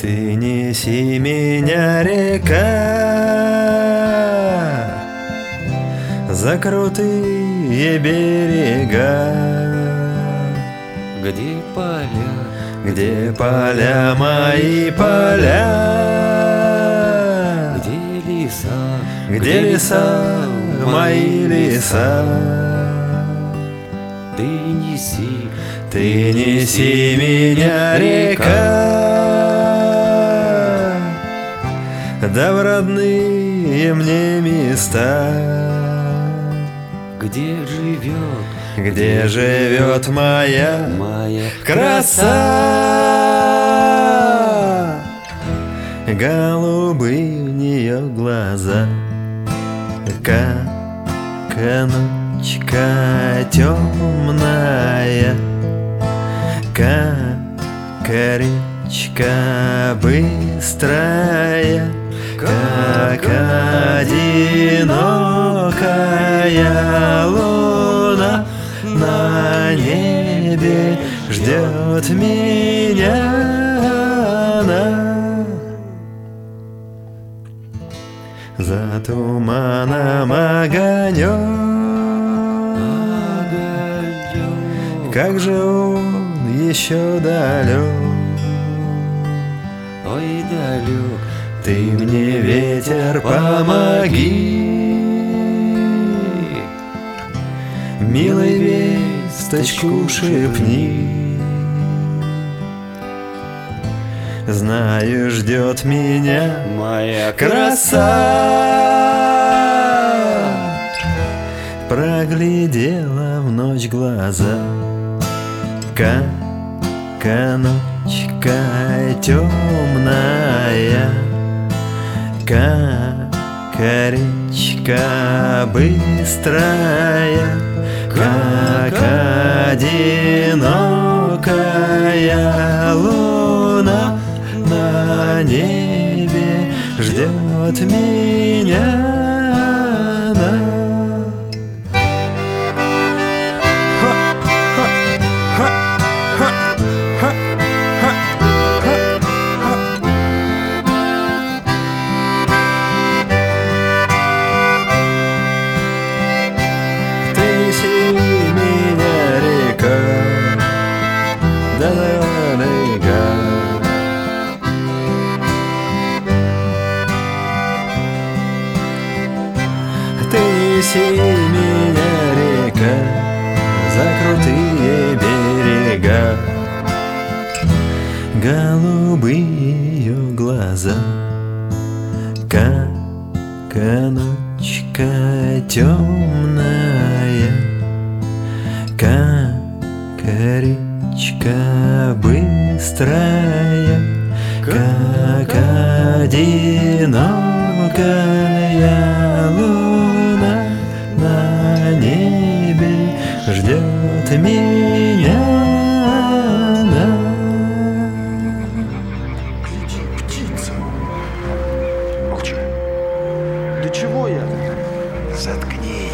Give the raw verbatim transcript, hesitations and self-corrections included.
Ты неси меня, река, за крутые берега, где поля, где поля, мои поля, где леса, где леса, мои леса. Ты неси, ты неси меня, река, да в родные мне места, где живет, где живет моя, моя краса. Голубые у нее глаза, как ночка темная, как речка быстрая, как одинокая луна на небе ждет меня она. За туманом огонек, как же он еще далек, ой, далек. Ты мне, ветер, помоги, милой весточку шепни. Знаю, ждет меня моя краса. Проглядела в ночь глаза, как ночка темная, как речка быстрая, как одинокая луна на небе ждет меня она. Ты неси меня, река, за крутые берега, голубые ее глаза, как ночка темная, как речка быстрая, как одинокая луна на небе ждет меня она. Гляди, птица. Молчи. Для чего я? Заткнись.